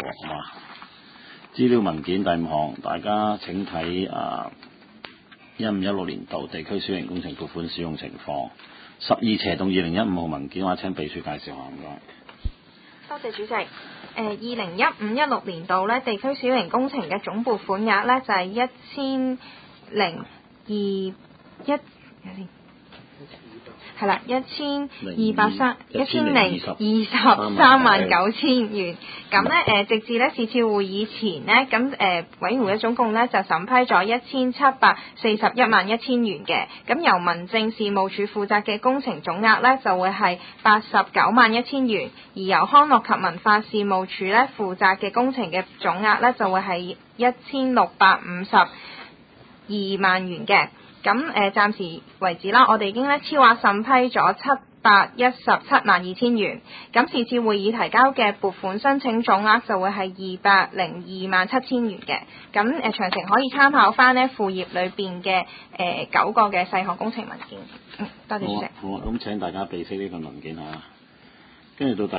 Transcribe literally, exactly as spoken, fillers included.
好嘛？資料文件第五項，大家請睇啊一五一六年度地區小型工程撥款使用情況。十二斜棟二零一五號文件，我請秘書介紹下，唔該。 多謝主席。誒二零一五一六年度咧，地區小型工程嘅總撥款額咧就係一千零二一。係啦，一千二百三一千零二十三萬九千元。咁咧誒，直至咧是次會議前呢，咁誒、呃、委員會總共咧就審批咗一千七百四十一萬一千元嘅。咁由民政事務處負責嘅工程總額咧就會係八十九萬一千元，而由康樂及文化事務處咧負責嘅工程嘅總額咧就會係一千六百五十二萬元嘅。咁誒、呃、暫時為止啦，我哋已經咧超額審批咗七百一十七萬二千元。咁是次會議提交嘅撥款申請總額就會係二百零二萬七千元嘅。咁誒、呃、詳情可以參考翻呢副頁裏邊嘅誒九個嘅細項工程文件。嗯，多謝主席。 好啊，好啊，咁請大家備悉呢份文件嚇，跟住到第